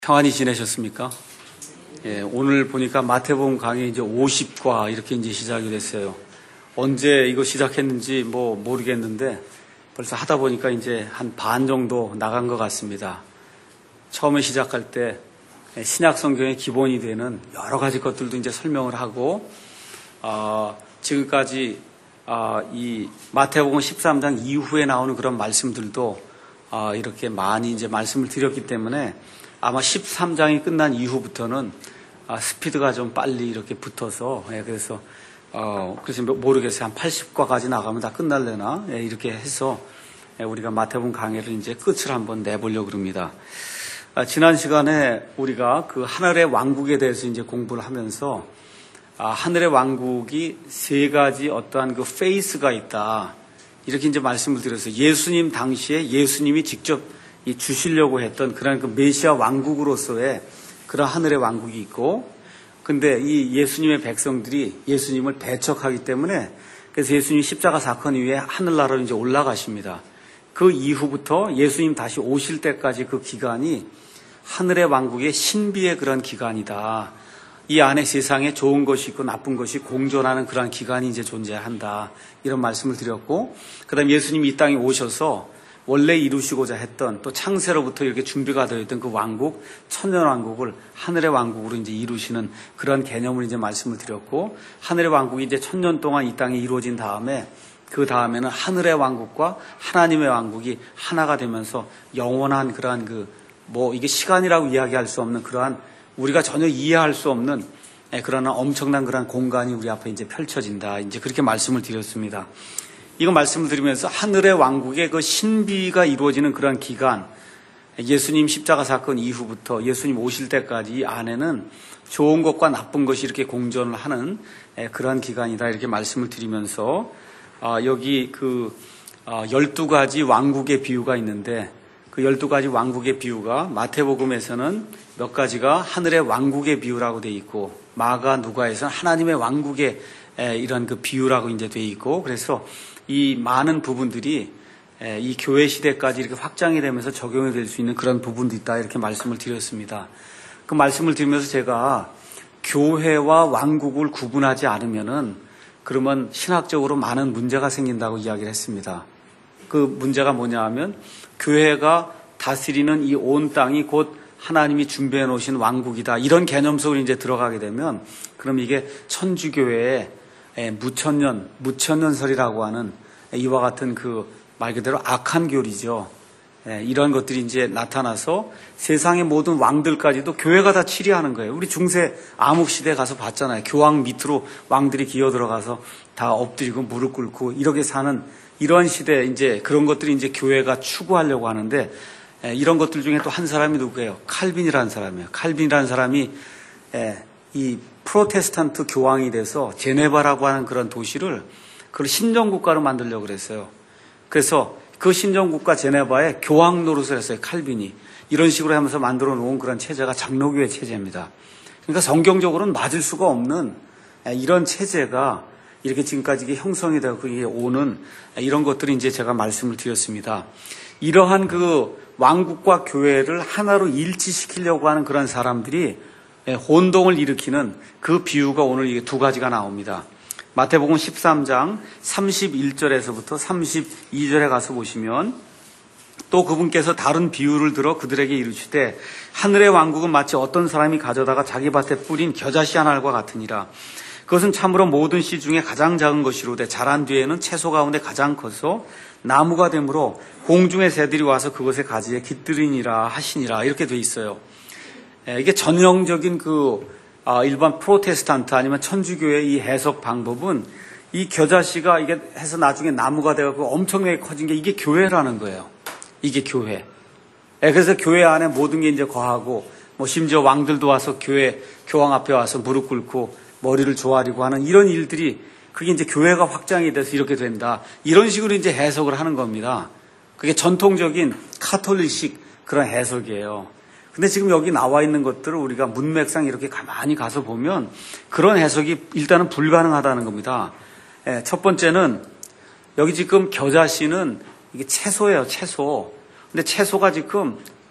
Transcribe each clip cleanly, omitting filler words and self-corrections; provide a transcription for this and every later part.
평안히 지내셨습니까? 예, 오늘 보니까 마태복음 강의 이제 50과 이렇게 이제 시작이 됐어요. 언제 이거 시작했는지 모르겠는데 벌써 하다 보니까 이제 한 반 정도 나간 것 같습니다. 처음에 시작할 때 신약 성경의 기본이 되는 여러 가지 것들도 이제 설명을 하고, 지금까지 이 마태복음 13장 이후에 나오는 그런 말씀들도 이렇게 많이 이제 말씀을 드렸기 때문에 아마 13장이 끝난 이후부터는 스피드가 좀 빨리 이렇게 붙어서, 그래서 모르겠어요. 한 80과까지 나가면 다 끝날려나? 이렇게 해서 우리가 마태복음 강의를 이제 끝을 한번 내보려고 그럽니다. 지난 시간에 우리가 그 하늘의 왕국에 대해서 이제 공부를 하면서 하늘의 왕국이 세 가지 어떠한 그 페이스가 있다. 이렇게 이제 말씀을 드렸어요. 예수님 당시에 예수님이 직접 주시려고 했던 그런 그 메시아 왕국으로서의 그런 하늘의 왕국이 있고, 근데 이 예수님의 백성들이 예수님을 배척하기 때문에 그래서 예수님 십자가 사건 이후에 하늘나라로 이제 올라가십니다. 그 이후부터 예수님 다시 오실 때까지 그 기간이 하늘의 왕국의 신비의 그런 기간이다. 이 안에 세상에 좋은 것이 있고 나쁜 것이 공존하는 그런 기간이 이제 존재한다. 이런 말씀을 드렸고, 그 다음에 예수님이 이 땅에 오셔서 원래 이루시고자 했던 또 창세로부터 이렇게 준비가 되어 있던 그 왕국, 천년왕국을 하늘의 왕국으로 이제 이루시는 그런 개념을 이제 말씀을 드렸고, 하늘의 왕국이 이제 1000년 동안 이 땅에 이루어진 다음에 그 다음에는 하늘의 왕국과 하나님의 왕국이 하나가 되면서 영원한 그러한 이게 시간이라고 이야기할 수 없는 그러한 우리가 전혀 이해할 수 없는 그러나 엄청난 그러한 공간이 우리 앞에 이제 펼쳐진다. 이제 그렇게 말씀을 드렸습니다. 이거 말씀을 드리면서 하늘의 왕국의 그 신비가 이루어지는 그런 기간, 예수님 십자가 사건 이후부터 예수님 오실 때까지 이 안에는 좋은 것과 나쁜 것이 이렇게 공존을 하는 그런 기간이다. 이렇게 말씀을 드리면서 여기 12가지 왕국의 비유가 있는데 그 12가지 왕국의 비유가 마태복음에서는 몇 가지가 하늘의 왕국의 비유라고 되어 있고, 마가 누가에서는 하나님의 왕국의 이런 그 비유라고 이제 되어 있고, 그래서 이 많은 부분들이 이 교회 시대까지 이렇게 확장이 되면서 적용이 될 수 있는 그런 부분도 있다. 이렇게 말씀을 드렸습니다. 그 말씀을 드리면서 제가 교회와 왕국을 구분하지 않으면은 그러면 신학적으로 많은 문제가 생긴다고 이야기를 했습니다. 그 문제가 뭐냐 하면 교회가 다스리는 이 온 땅이 곧 하나님이 준비해 놓으신 왕국이다. 이런 개념 속으로 이제 들어가게 되면 그럼 이게 천주교회의 무천년설이라고 하는 이와 같은 말 그대로 악한 교리죠. 이런 것들이 이제 나타나서 세상의 모든 왕들까지도 교회가 다 치리하는 거예요. 우리 중세 암흑시대 가서 봤잖아요. 교황 밑으로 왕들이 기어 들어가서 다 엎드리고 무릎 꿇고 이렇게 사는 이런 시대, 이제 그런 것들이 이제 교회가 추구하려고 하는데, 이런 것들 중에 또 한 사람이 누구예요? 칼빈이라는 사람이에요. 칼빈이라는 사람이 이 프로테스탄트 교황이 돼서 제네바라고 하는 그런 도시를 그걸 신정국가로 만들려고 그랬어요. 그래서 그 신정국가 제네바에 교황 노릇을 했어요. 칼빈이. 이런 식으로 하면서 만들어 놓은 그런 체제가 장로교회 체제입니다. 그러니까 성경적으로는 맞을 수가 없는 이런 체제가 이렇게 지금까지 이게 형성이 되고 이게 오는 이런 것들이 이제 제가 말씀을 드렸습니다. 이러한 그 왕국과 교회를 하나로 일치시키려고 하는 그런 사람들이 혼동을 일으키는 그 비유가 오늘 이게 두 가지가 나옵니다. 마태복음 13장 31절에서부터 32절에 가서 보시면, 또 그분께서 다른 비유를 들어 그들에게 이르시되 하늘의 왕국은 마치 어떤 사람이 가져다가 자기 밭에 뿌린 겨자씨 한 알과 같으니라. 그것은 참으로 모든 씨 중에 가장 작은 것이로되 자란 뒤에는 채소 가운데 가장 커서 나무가 되므로 공중의 새들이 와서 그것의 가지에 깃들이니라 하시니라. 이렇게 돼 있어요. 이게 전형적인 일반 프로테스탄트 아니면 천주교의 이 해석 방법은 이 겨자씨가 이게 해서 나중에 나무가 되고 엄청나게 커진 게 이게 교회라는 거예요. 이게 교회. 그래서 교회 안에 모든 게 이제 거하고, 심지어 왕들도 와서 교황 앞에 와서 무릎 꿇고 머리를 조아리고 하는 이런 일들이 그게 이제 교회가 확장이 돼서 이렇게 된다. 이런 식으로 이제 해석을 하는 겁니다. 그게 전통적인 카톨릭식 그런 해석이에요. 근데 지금 여기 나와 있는 것들을 우리가 문맥상 이렇게 가만히 가서 보면 그런 해석이 일단은 불가능하다는 겁니다. 첫 번째는 여기 지금 겨자씨는 이게 채소예요, 채소. 근데 채소가 지금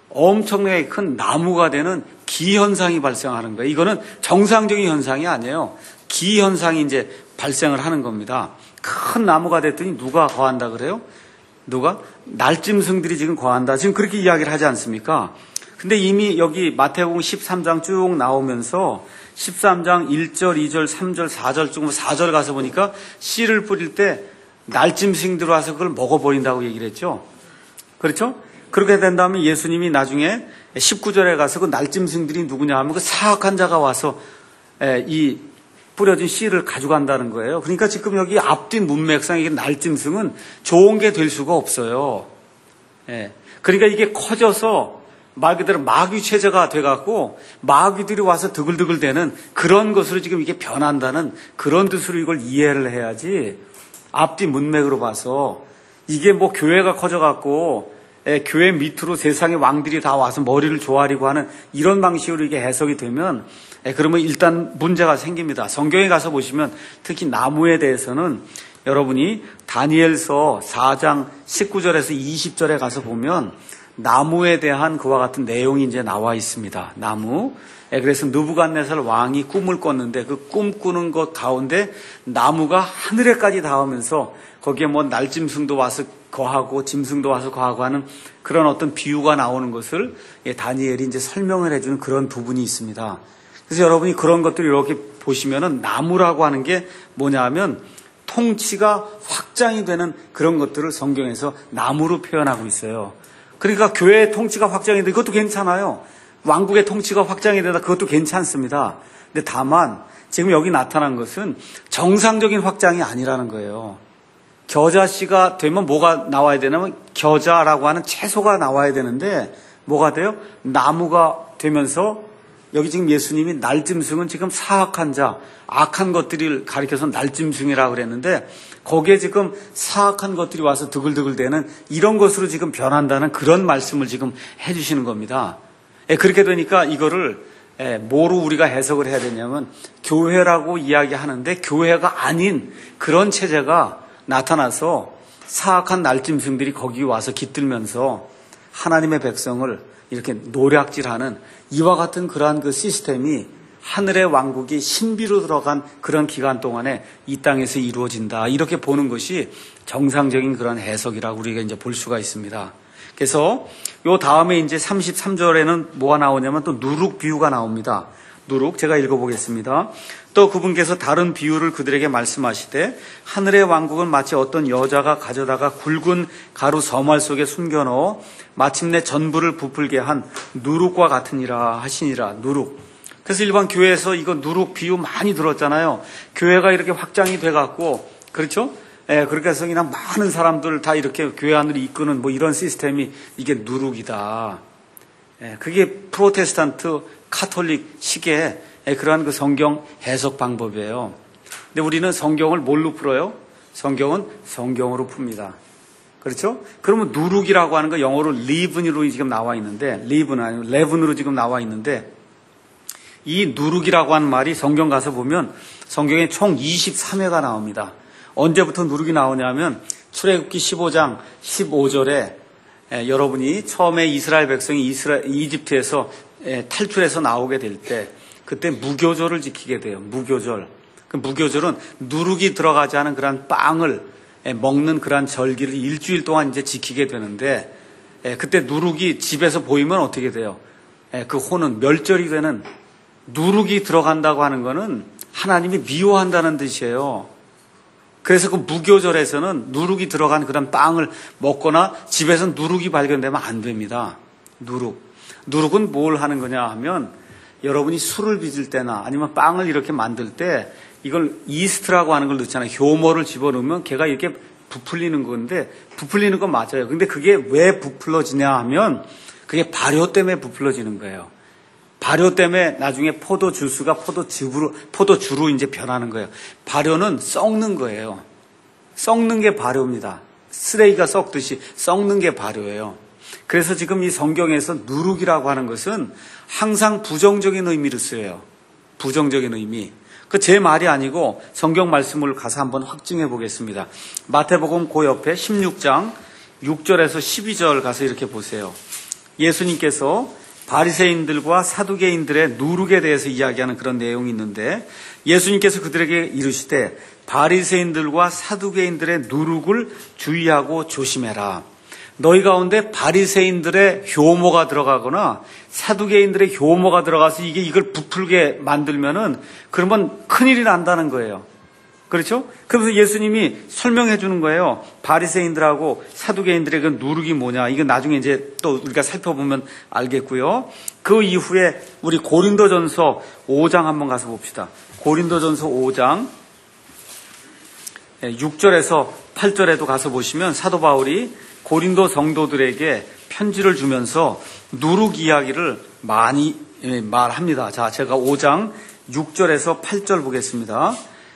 엄청나게 큰 나무가 되는 기현상이 발생하는 거예요. 이거는 정상적인 현상이 아니에요. 기현상이 이제 발생을 하는 겁니다. 큰 나무가 됐더니 누가 거한다 그래요? 누가? 날짐승들이 지금 거한다. 지금 그렇게 이야기를 하지 않습니까? 근데 이미 여기 마태복음 13장 쭉 나오면서 13장 1절, 2절, 3절, 4절, 4절 가서 보니까 씨를 뿌릴 때 날짐승들 와서 그걸 먹어버린다고 얘기를 했죠. 그렇죠? 그렇게 된다면 예수님이 나중에 19절에 가서 그 날짐승들이 누구냐 하면 그 사악한 자가 와서 이 뿌려진 씨를 가져간다는 거예요. 그러니까 지금 여기 앞뒤 문맥상 이게 날짐승은 좋은 게 될 수가 없어요. 그러니까 이게 커져서 말 그대로 마귀 체제가 돼갖고 마귀들이 와서 드글드글대는 그런 것으로 지금 이게 변한다는 그런 뜻으로 이걸 이해를 해야지. 앞뒤 문맥으로 봐서 이게 뭐 교회가 커져갖고 교회 밑으로 세상의 왕들이 다 와서 머리를 조아리고 하는 이런 방식으로 이게 해석이 되면 그러면 일단 문제가 생깁니다. 성경에 가서 보시면 특히 나무에 대해서는 여러분이 다니엘서 4장 19절에서 20절에 가서 보면 나무에 대한 그와 같은 내용이 이제 나와 있습니다. 나무. 그래서 느부갓네살 왕이 꿈을 꿨는데 그 꿈 꾸는 것 가운데 나무가 하늘에까지 닿으면서 거기에 뭐 날짐승도 와서 거하고 짐승도 와서 거하고 하는 그런 어떤 비유가 나오는 것을 다니엘이 이제 설명을 해주는 그런 부분이 있습니다. 그래서 여러분이 그런 것들을 이렇게 보시면은 나무라고 하는 게 뭐냐 하면 통치가 확장이 되는 그런 것들을 성경에서 나무로 표현하고 있어요. 그러니까 교회의 통치가 확장이 되는 그것도 괜찮아요. 왕국의 통치가 확장이 되다 그것도 괜찮습니다. 근데 다만 지금 여기 나타난 것은 정상적인 확장이 아니라는 거예요. 겨자씨가 되면 뭐가 나와야 되냐면 겨자라고 하는 채소가 나와야 되는데 뭐가 돼요? 나무가 되면서 여기 지금 예수님이 날짐승은 지금 사악한 자, 악한 것들을 가리켜서 날짐승이라고 그랬는데 거기에 지금 사악한 것들이 와서 드글드글대는 이런 것으로 지금 변한다는 그런 말씀을 지금 해주시는 겁니다. 그렇게 되니까 이거를 뭐로 우리가 해석을 해야 되냐면 교회라고 이야기하는데 교회가 아닌 그런 체제가 나타나서 사악한 날짐승들이 거기 와서 깃들면서 하나님의 백성을 이렇게 노략질하는 이와 같은 그러한 그 시스템이 하늘의 왕국이 신비로 들어간 그런 기간 동안에 이 땅에서 이루어진다. 이렇게 보는 것이 정상적인 그런 해석이라고 우리가 이제 볼 수가 있습니다. 그래서 요 다음에 이제 33절에는 뭐가 나오냐면 또 누룩 비유가 나옵니다. 누룩 제가 읽어보겠습니다. 또 그분께서 다른 비유를 그들에게 말씀하시되 하늘의 왕국은 마치 어떤 여자가 가져다가 굵은 가루 서말 속에 숨겨넣어 마침내 전부를 부풀게 한 누룩과 같으니라 하시니라. 누룩. 그래서 일반 교회에서 이거 누룩 비유 많이 들었잖아요. 교회가 이렇게 확장이 돼갖고 그렇죠? 그렇게 해서 그냥 많은 사람들 다 이렇게 교회 안으로 이끄는 뭐 이런 시스템이 이게 누룩이다. 그게 프로테스탄트 카톨릭 식의 그러한 그 성경 해석 방법이에요. 근데 우리는 성경을 뭘로 풀어요? 성경은 성경으로 풉니다. 그렇죠? 그러면 누룩이라고 하는 거 영어로 리븐으로 지금 나와 있는데, 리븐 아니고 레븐으로 지금 나와 있는데, 이 누룩이라고 하는 말이 성경 가서 보면 성경에 총 23회가 나옵니다. 언제부터 누룩이 나오냐면 출애굽기 15장 15절에 여러분이 처음에 이스라엘 백성이 이집트에서 탈출해서 나오게 될 때 그때 무교절을 지키게 돼요. 무교절. 그 무교절은 누룩이 들어가지 않은 그런 빵을 먹는 그런 절기를 일주일 동안 이제 지키게 되는데 그때 누룩이 집에서 보이면 어떻게 돼요? 그 호는 멸절이 되는 누룩이 들어간다고 하는 거는 하나님이 미워한다는 뜻이에요. 그래서 그 무교절에서는 누룩이 들어간 그런 빵을 먹거나 집에서 누룩이 발견되면 안 됩니다. 누룩은 뭘 하는 거냐 하면 여러분이 술을 빚을 때나 아니면 빵을 이렇게 만들 때 이걸 이스트라고 하는 걸 넣잖아요. 효모를 집어넣으면 걔가 이렇게 부풀리는 건데 부풀리는 건 맞아요. 근데 그게 왜 부풀러지냐 하면 그게 발효 때문에 부풀러지는 거예요. 발효 때문에 나중에 포도 주스가 포도주로 이제 변하는 거예요. 발효는 썩는 거예요. 썩는 게 발효입니다. 쓰레기가 썩듯이 썩는 게 발효예요. 그래서 지금 이 성경에서 누룩이라고 하는 것은 항상 부정적인 의미를 쓰여요. 부정적인 의미. 그 제 말이 아니고 성경 말씀을 가서 한번 확증해 보겠습니다. 마태복음 그 옆에 16장 6절에서 12절 가서 이렇게 보세요. 예수님께서 바리새인들과 사두개인들의 누룩에 대해서 이야기하는 그런 내용이 있는데 예수님께서 그들에게 이르시되 바리새인들과 사두개인들의 누룩을 주의하고 조심해라. 너희 가운데 바리새인들의 효모가 들어가거나 사두개인들의 효모가 들어가서 이걸 부풀게 만들면은 그러면 큰일이 난다는 거예요. 그렇죠? 그래서 예수님이 설명해 주는 거예요. 바리새인들하고 사두개인들의 그 누룩이 뭐냐. 이건 나중에 이제 또 우리가 살펴보면 알겠고요. 그 이후에 우리 고린도전서 5장 한번 가서 봅시다. 고린도전서 5장 6절에서 8절에도 가서 보시면 사도 바울이 고린도 성도들에게 편지를 주면서 누룩 이야기를 많이 말합니다. 자, 제가 5장 6절에서 8절 보겠습니다.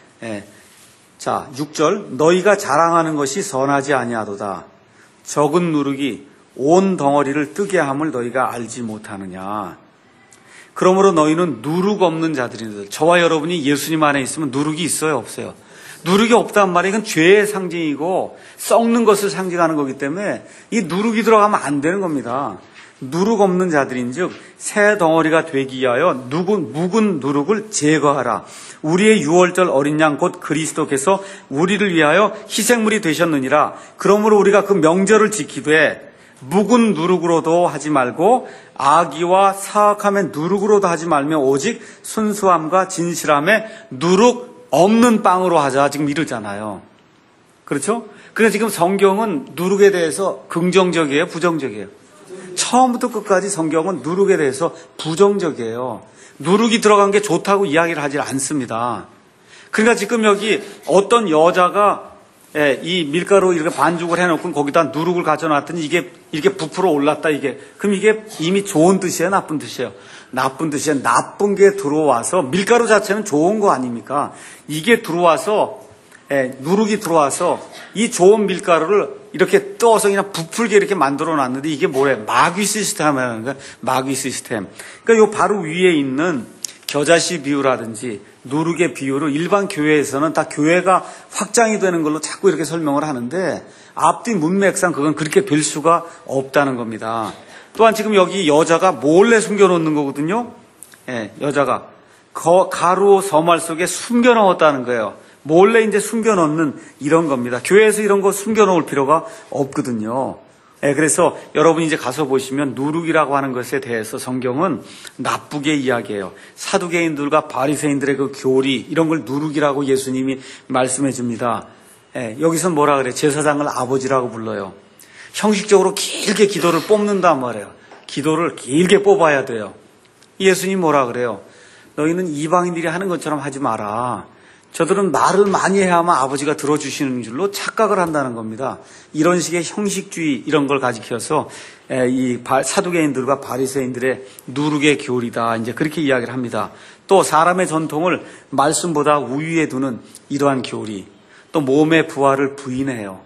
자, 6절. 너희가 자랑하는 것이 선하지 아니하도다. 적은 누룩이 온 덩어리를 뜨게 함을 너희가 알지 못하느냐. 그러므로 너희는 누룩 없는 자들이다. 저와 여러분이 예수님 안에 있으면 누룩이 있어요, 없어요? 누룩이 없단 말이에요. 이건 죄의 상징이고 썩는 것을 상징하는 거기 때문에 이 누룩이 들어가면 안 되는 겁니다. 누룩 없는 자들인즉 새 덩어리가 되기 위하여 묵은 누룩을 제거하라. 우리의 유월절 어린 양 곧 그리스도께서 우리를 위하여 희생물이 되셨느니라. 그러므로 우리가 그 명절을 지키되 묵은 누룩으로도 하지 말고 악의와 사악함의 누룩으로도 하지 말며 오직 순수함과 진실함의 누룩 없는 빵으로 하자. 지금 이러잖아요. 그렇죠? 그래서 지금 성경은 누룩에 대해서 긍정적이에요, 부정적이에요? 처음부터 끝까지 성경은 누룩에 대해서 부정적이에요. 누룩이 들어간 게 좋다고 이야기를 하지 않습니다. 그러니까 지금 여기 어떤 여자가 이 밀가루 이렇게 반죽을 해놓고 거기다 누룩을 가져놨더니 이게 이렇게 부풀어 올랐다 그럼 이게 이미 좋은 뜻이에요, 나쁜 뜻이에요? 나쁜 뜻이에요. 나쁜 게 들어와서 밀가루 자체는 좋은 거 아닙니까? 이게 들어와서 누룩이 들어와서 이 좋은 밀가루를 이렇게 떠서 그냥 부풀게 이렇게 만들어 놨는데 이게 뭐래? 마귀 시스템이라는 거야. 마귀 시스템. 그러니까 요 바로 위에 있는 겨자씨 비유라든지 누룩의 비유를 일반 교회에서는 다 교회가 확장이 되는 걸로 자꾸 이렇게 설명을 하는데 앞뒤 문맥상 그건 그렇게 될 수가 없다는 겁니다. 또한 지금 여기 여자가 몰래 숨겨놓는 거거든요. 여자가 가루 서말 속에 숨겨놓았다는 거예요. 몰래 이제 숨겨놓는 이런 겁니다. 교회에서 이런 거 숨겨놓을 필요가 없거든요. 그래서 여러분이 이제 가서 보시면 누룩이라고 하는 것에 대해서 성경은 나쁘게 이야기해요. 사두개인들과 바리새인들의 그 교리 이런 걸 누룩이라고 예수님이 말씀해 줍니다. 여기서 뭐라 그래? 제사장을 아버지라고 불러요. 형식적으로 길게 기도를 뽑는단 말이에요. 기도를 길게 뽑아야 돼요. 예수님 뭐라 그래요? 너희는 이방인들이 하는 것처럼 하지 마라. 저들은 말을 많이 해야만 아버지가 들어주시는 줄로 착각을 한다는 겁니다. 이런 식의 형식주의 이런 걸 가지켜서 이 사두개인들과 바리새인들의 누룩의 교리다. 이제 그렇게 이야기를 합니다. 또 사람의 전통을 말씀보다 우위에 두는 이러한 교리. 또 몸의 부활을 부인해요.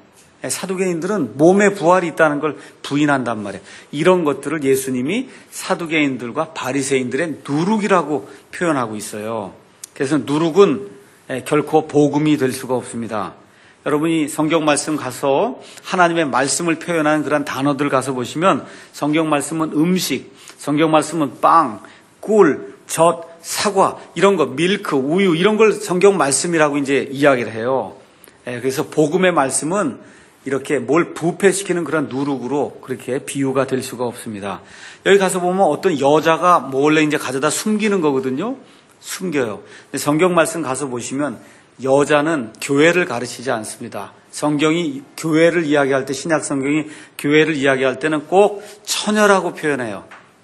사두개인들은 몸에 부활이 있다는 걸 부인한단 말이에요. 이런 것들을 예수님이 사두개인들과 바리새인들의 누룩이라고 표현하고 있어요. 그래서 누룩은 결코 복음이 될 수가 없습니다. 여러분이 성경 말씀 가서 하나님의 말씀을 표현하는 그런 단어들 가서 보시면 성경 말씀은 음식, 성경 말씀은 빵, 꿀, 젖, 사과 이런 거, 밀크, 우유 이런 걸 성경 말씀이라고 이제 이야기를 해요. 그래서 복음의 말씀은 이렇게 뭘 부패시키는 그런 누룩으로 그렇게 비유가 될 수가 없습니다. 여기 가서 보면 어떤 여자가 몰래 이제 가져다 숨기는 거거든요. 숨겨요. 근데 성경 말씀 가서 보시면 여자는 교회를 가르치지 않습니다. 성경이 교회를 이야기할 때 신약 성경이 교회를 이야기할 때는 꼭 처녀라고 표현해요.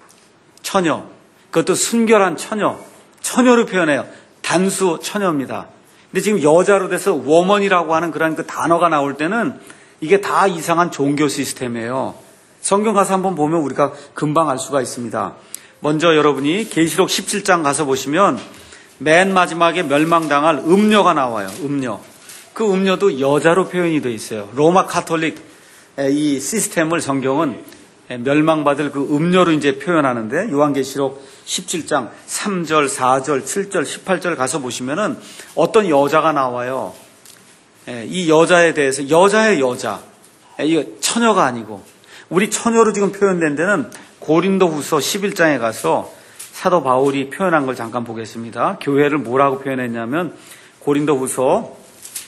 처녀. 그것도 순결한 처녀. 처녀로 표현해요. 단수 처녀입니다. 근데 지금 여자로 돼서 워먼이라고 하는 그런 그 단어가 나올 때는 이게 다 이상한 종교 시스템이에요. 성경 가서 한번 보면 우리가 금방 알 수가 있습니다. 먼저 여러분이 계시록 17장 가서 보시면 맨 마지막에 멸망당할 음녀가 나와요. 음녀. 그 음녀도 여자로 표현이 되어 있어요. 로마 카톨릭 이 시스템을 성경은 멸망받을 그 음녀로 이제 표현하는데 요한계시록 17장 3절, 4절, 7절, 18절 가서 보시면은 어떤 여자가 나와요. 이 여자에 대해서 여자의 여자. 이거 처녀가 아니고 우리 처녀로 지금 표현된 데는 고린도후서 11장에 가서 사도 바울이 표현한 걸 잠깐 보겠습니다. 교회를 뭐라고 표현했냐면 고린도후서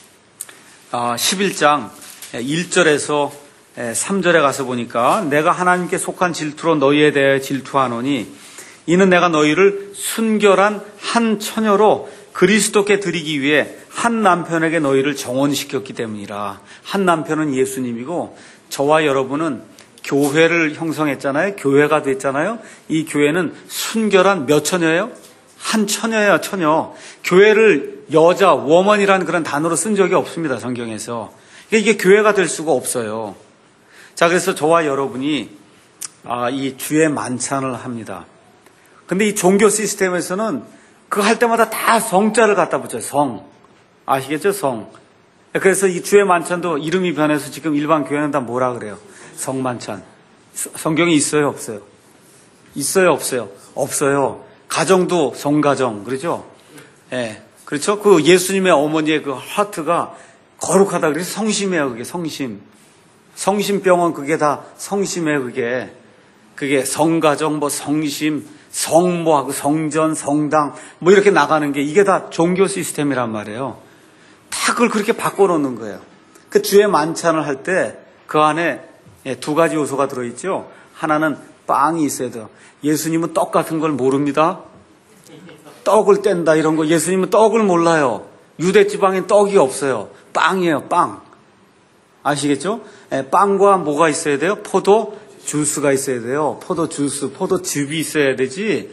11장 1절에서 3절에 가서 보니까 내가 하나님께 속한 질투로 너희에 대해 질투하노니 이는 내가 너희를 순결한 한 처녀로 그리스도께 드리기 위해 한 남편에게 너희를 정혼시켰기 때문이라. 한 남편은 예수님이고 저와 여러분은 교회를 형성했잖아요. 교회가 됐잖아요. 이 교회는 순결한 몇 처녀예요? 한 처녀예요, 처녀. 교회를 여자, 워먼이라는 그런 단어로 쓴 적이 없습니다, 성경에서. 이게 교회가 될 수가 없어요. 자, 그래서 저와 여러분이 이 주의 만찬을 합니다. 근데 이 종교 시스템에서는 그거 할 때마다 다 성자를 갖다 붙여요. 성. 아시겠죠? 성. 그래서 이 주의 만찬도 이름이 변해서 지금 일반 교회는 다 뭐라 그래요? 성만찬. 성경이 있어요? 없어요? 있어요? 없어요? 없어요. 가정도 성가정. 그렇죠? 예. 그렇죠? 그 예수님의 어머니의 그 하트가 거룩하다. 그래서 성심이에요. 그게 성심. 성심병원 그게 다 성심이에요. 그게 성가정, 뭐 성심, 성모하고 성전, 성당 뭐 이렇게 나가는 게 이게 다 종교 시스템이란 말이에요. 다 그걸 그렇게 바꿔놓는 거예요. 그 주의 만찬을 할 때 그 안에 두 가지 요소가 들어있죠. 하나는 빵이 있어야 돼요. 예수님은 떡 같은 걸 모릅니다. 떡을 뗀다 이런 거 예수님은 떡을 몰라요. 유대 지방엔 떡이 없어요. 빵이에요. 빵. 아시겠죠? 빵과 뭐가 있어야 돼요? 포도 주스가 있어야 돼요. 포도 주스, 포도즙이 있어야 되지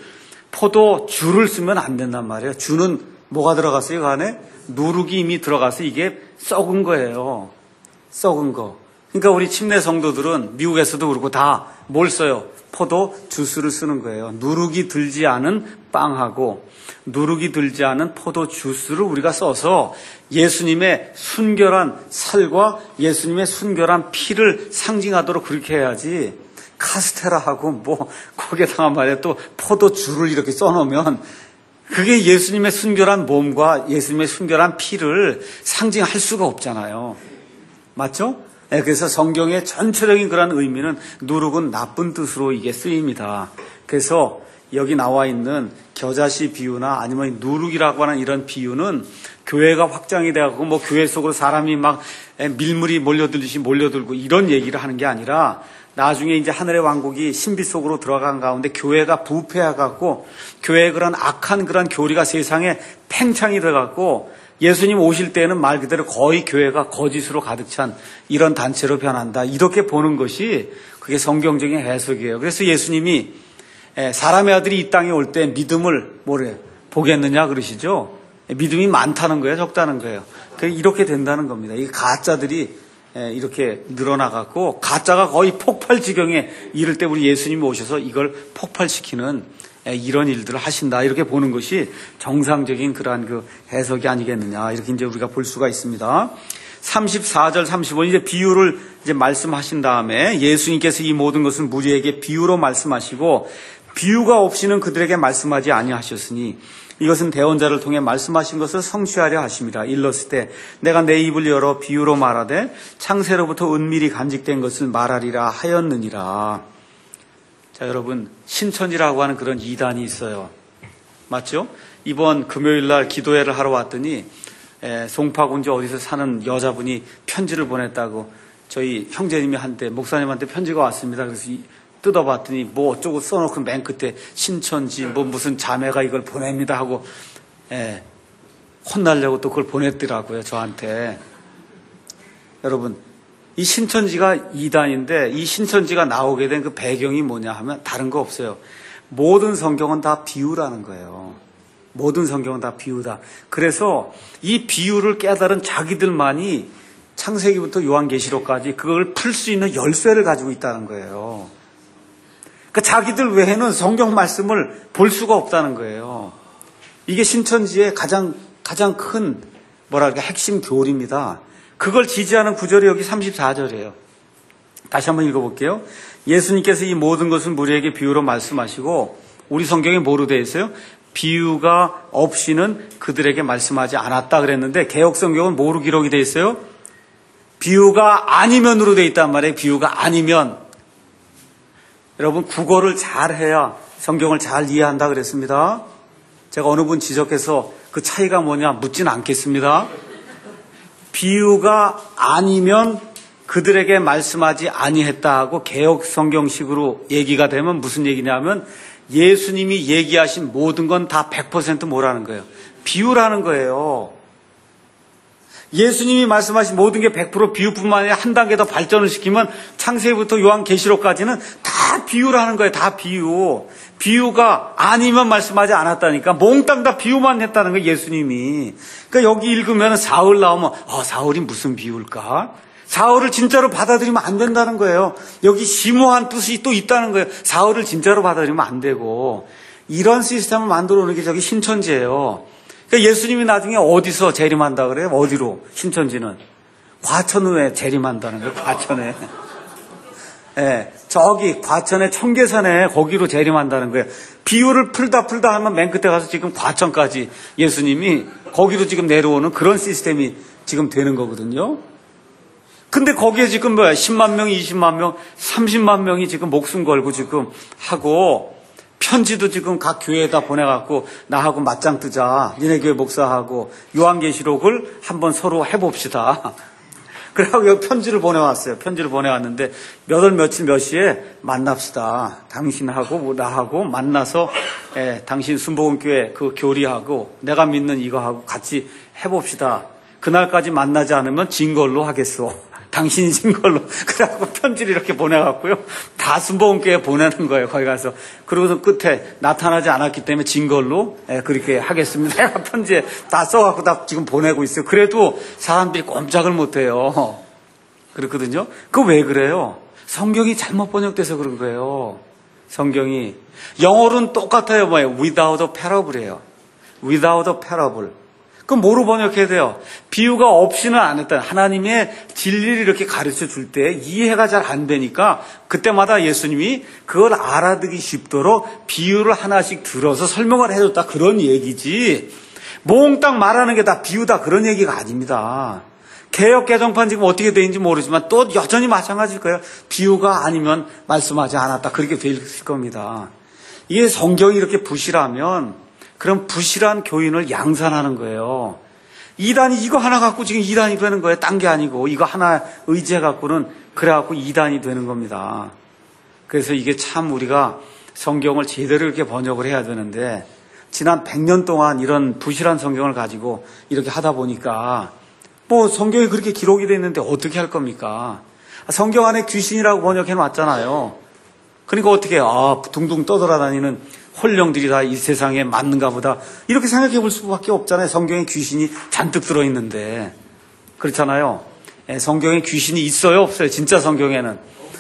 포도주를 쓰면 안 된단 말이에요. 주는 뭐가 들어갔어요? 그 안에? 누룩이 이미 들어가서 이게 썩은 거예요. 썩은 거. 그러니까 우리 침례 성도들은 미국에서도 그렇고 다 뭘 써요? 포도 주스를 쓰는 거예요. 누룩이 들지 않은 빵하고 누룩이 들지 않은 포도 주스를 우리가 써서 예수님의 순결한 살과 예수님의 순결한 피를 상징하도록 그렇게 해야지. 카스테라하고 뭐 거기에다가 말이야 또 포도주를 이렇게 써놓으면 그게 예수님의 순결한 몸과 예수님의 순결한 피를 상징할 수가 없잖아요. 맞죠? 네, 그래서 성경의 전체적인 그런 의미는 누룩은 나쁜 뜻으로 이게 쓰입니다. 그래서 여기 나와 있는 겨자씨 비유나 아니면 누룩이라고 하는 이런 비유는 교회가 확장이 돼가지고 뭐 교회 속으로 사람이 막 밀물이 몰려들듯이 몰려들고 이런 얘기를 하는 게 아니라 나중에 이제 하늘의 왕국이 신비 속으로 들어간 가운데 교회가 부패해갖고 교회의 그런 악한 그런 교리가 세상에 팽창이 돼갖고 예수님 오실 때는 말 그대로 거의 교회가 거짓으로 가득 찬 이런 단체로 변한다. 이렇게 보는 것이 그게 성경적인 해석이에요. 그래서 예수님이 사람의 아들이 이 땅에 올 때 믿음을 보겠느냐 그러시죠. 믿음이 많다는 거예요, 적다는 거예요. 이렇게 된다는 겁니다. 이 가짜들이 이렇게 늘어나갖고 가짜가 거의 폭발 지경에 이를 때 우리 예수님이 오셔서 이걸 폭발시키는 이런 일들을 하신다. 이렇게 보는 것이 정상적인 그러한 그 해석이 아니겠느냐. 이렇게 이제 우리가 볼 수가 있습니다. 34절, 35절 이제 비유를 이제 말씀하신 다음에 예수님께서 이 모든 것을 무리에게 비유로 말씀하시고 비유가 없이는 그들에게 말씀하지 아니하셨으니 이것은 대언자를 통해 말씀하신 것을 성취하려 하심이라. 일렀을 때 내가 내 입을 열어 비유로 말하되 창세로부터 은밀히 간직된 것을 말하리라 하였느니라. 자, 여러분 신천지라고 하는 그런 이단이 있어요. 맞죠? 이번 금요일 날 기도회를 하러 왔더니 송파군지 어디서 사는 여자분이 편지를 보냈다고 저희 형제님이 한테 목사님한테 편지가 왔습니다. 그래서 뜯어봤더니 뭐 어쩌고 써놓고 맨 끝에 신천지 뭐 무슨 자매가 이걸 보냅니다 하고 혼나려고 또 그걸 보냈더라고요, 저한테. 여러분 이 신천지가 이단인데 이 신천지가 나오게 된 그 배경이 뭐냐 하면 다른 거 없어요. 모든 성경은 다 비유라는 거예요. 모든 성경은 다 비유다. 그래서 이 비유를 깨달은 자기들만이 창세기부터 요한계시록까지 그걸 풀 수 있는 열쇠를 가지고 있다는 거예요. 그러니까 자기들 외에는 성경 말씀을 볼 수가 없다는 거예요. 이게 신천지의 가장 큰 뭐랄까 핵심 교리입니다. 그걸 지지하는 구절이 여기 34절이에요. 다시 한번 읽어볼게요. 예수님께서 이 모든 것을 무리에게 비유로 말씀하시고 우리 성경에 뭐로 되어 있어요? 비유가 없이는 그들에게 말씀하지 않았다 그랬는데 개역 성경은 뭐로 기록이 되어 있어요? 비유가 아니면으로 되어 있단 말이에요. 비유가 아니면. 여러분 국어를 잘해야 성경을 잘 이해한다 그랬습니다. 제가 어느 분 지적해서 그 차이가 뭐냐 묻진 않겠습니다. 비유가 아니면 그들에게 말씀하지 아니했다 하고 개역 성경식으로 얘기가 되면 무슨 얘기냐면 예수님이 얘기하신 모든 건 다 100% 뭐라는 거예요? 비유라는 거예요. 예수님이 말씀하신 모든 게 100% 비유뿐만 아니라 한 단계 더 발전을 시키면 창세기부터 요한계시록까지는 다 비유라는 거예요. 다 비유. 비유가 아니면 말씀하지 않았다니까 몽땅 다 비유만 했다는 거예요. 예수님이. 그러니까 여기 읽으면 사울 나오면 사울이 무슨 비유일까? 사울을 진짜로 받아들이면 안 된다는 거예요. 여기 심오한 뜻이 또 있다는 거예요. 사울을 진짜로 받아들이면 안 되고 이런 시스템을 만들어 놓은 게 저기 신천지예요. 그러니까 예수님이 나중에 어디서 재림한다 그래요? 어디로? 신천지는 과천에 재림한다는 거예요. 과천에. 네, 저기 과천의 청계산에 거기로 재림한다는 거예요. 비유를 풀다 하면 맨 끝에 가서 지금 과천까지 예수님이 거기로 지금 내려오는 그런 시스템이 지금 되는 거거든요. 근데 거기에 지금 10만 명, 20만 명, 30만 명이 지금 목숨 걸고 지금 하고 편지도 지금 각 교회에다 보내갖고 나하고 맞짱 뜨자. 니네 교회 목사하고 요한계시록을 한번 서로 해봅시다. 그래갖고 편지를 보내왔어요. 편지를 보내왔는데 며칠 몇 시에 만납시다. 당신하고 나하고 만나서 당신 순복음교회 그 교리하고 내가 믿는 이거하고 같이 해봅시다. 그날까지 만나지 않으면 진 걸로 하겠소. 당신이 진 걸로. 그래갖고 편지를 이렇게 보내갖고요. 다 순복음교회에 보내는 거예요. 거기 가서. 그러고서 끝에 나타나지 않았기 때문에 진 걸로 그렇게 하겠습니다. 내가 편지에 다 써갖고 다 지금 보내고 있어요. 그래도 사람들이 꼼짝을 못해요. 그렇거든요. 그거 왜 그래요? 성경이 잘못 번역돼서 그런 거예요. 성경이. 영어로는 똑같아요. 뭐예요? without a parable이에요. without a parable. 그럼 뭐로 번역해야 돼요? 비유가 없이는 안 했다. 하나님의 진리를 이렇게 가르쳐 줄 때 이해가 잘 안 되니까 그때마다 예수님이 그걸 알아듣기 쉽도록 비유를 하나씩 들어서 설명을 해줬다. 그런 얘기지. 몽땅 말하는 게 다 비유다. 그런 얘기가 아닙니다. 개역 개정판 지금 어떻게 되는지 모르지만 또 여전히 마찬가지일 거예요. 비유가 아니면 말씀하지 않았다. 그렇게 될 겁니다. 이게 성경이 이렇게 부실하면 그럼 부실한 교인을 양산하는 거예요. 이단이 이거 하나 갖고 지금 이단이 되는 거예요. 딴 게 아니고 이거 하나 의지해 갖고는 그래갖고 이단이 되는 겁니다. 그래서 이게 참 우리가 성경을 제대로 이렇게 번역을 해야 되는데 지난 100년 동안 이런 부실한 성경을 가지고 이렇게 하다 보니까 뭐 성경이 그렇게 기록이 돼 있는데 어떻게 할 겁니까? 성경 안에 귀신이라고 번역해 놨잖아요. 그러니까 어떻게 둥둥 떠돌아다니는 홀령들이 다 이 세상에 맞는가 보다 이렇게 생각해 볼 수밖에 없잖아요. 성경에 귀신이 잔뜩 들어있는데 그렇잖아요. 성경에 귀신이 있어요? 없어요? 진짜 성경에는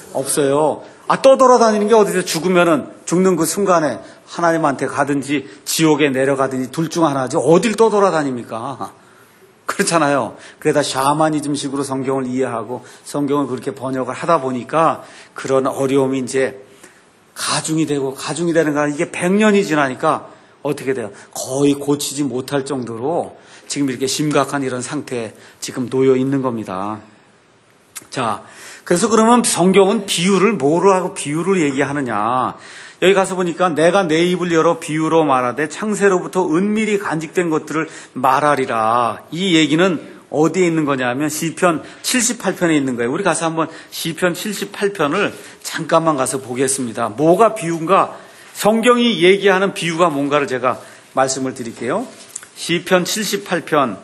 없어요. 떠돌아다니는 게 어디서 죽으면은 죽는 그 순간에 하나님한테 가든지 지옥에 내려가든지 둘 중 하나지 어딜 떠돌아다닙니까? 그렇잖아요. 그래다 샤머니즘식으로 성경을 이해하고 성경을 그렇게 번역을 하다 보니까 그런 어려움이 이제 가중이 되는 거야. 이게 100년이 지나니까 어떻게 돼요? 거의 고치지 못할 정도로 지금 이렇게 심각한 이런 상태에 지금 놓여 있는 겁니다. 자, 그래서 그러면 성경은 비유를 뭐로 하고 비유를 얘기하느냐? 여기 가서 보니까 내가 내 입을 열어 비유로 말하되 창세로부터 은밀히 간직된 것들을 말하리라. 이 얘기는 어디에 있는 거냐면 시편 78편에 있는 거예요. 우리 가서 한번 시편 78편을 잠깐만 가서 보겠습니다. 뭐가 비유인가? 성경이 얘기하는 비유가 뭔가를 제가 말씀을 드릴게요. 시편 78편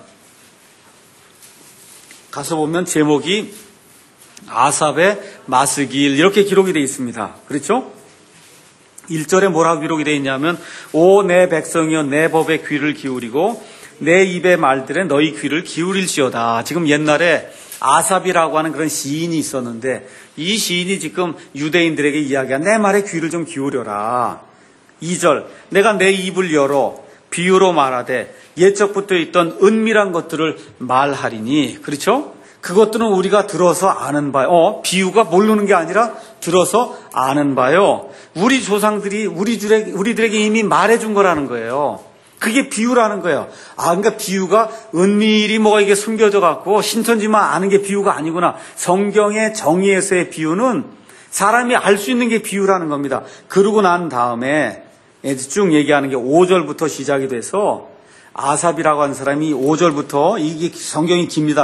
가서 보면 제목이 아삽의 마스길 이렇게 기록이 되어 있습니다. 그렇죠? 1절에 뭐라고 기록이 되어 있냐면 오 내 백성이여 내 법에 귀를 기울이고 내 입의 말들에 너희 귀를 기울일지어다. 지금 옛날에 아삽이라고 하는 그런 시인이 있었는데 이 시인이 지금 유대인들에게 이야기한 내 말에 귀를 좀 기울여라. 2절 내가 내 입을 열어 비유로 말하되 옛적부터 있던 은밀한 것들을 말하리니. 그렇죠? 그것들은 우리가 들어서 아는 바요. 비유가 모르는 게 아니라 들어서 아는 바요. 우리 조상들이 우리들에게 이미 말해준 거라는 거예요. 그게 비유라는 거예요. 그러니까 비유가 은밀히 뭐가 이게 숨겨져 갖고 신천지만 아는 게 비유가 아니구나. 성경의 정의에서의 비유는 사람이 알 수 있는 게 비유라는 겁니다. 그러고 난 다음에 쭉 얘기하는 게 5절부터 시작이 돼서 아삽이라고 하는 사람이 5절부터 이게 성경이 깁니다.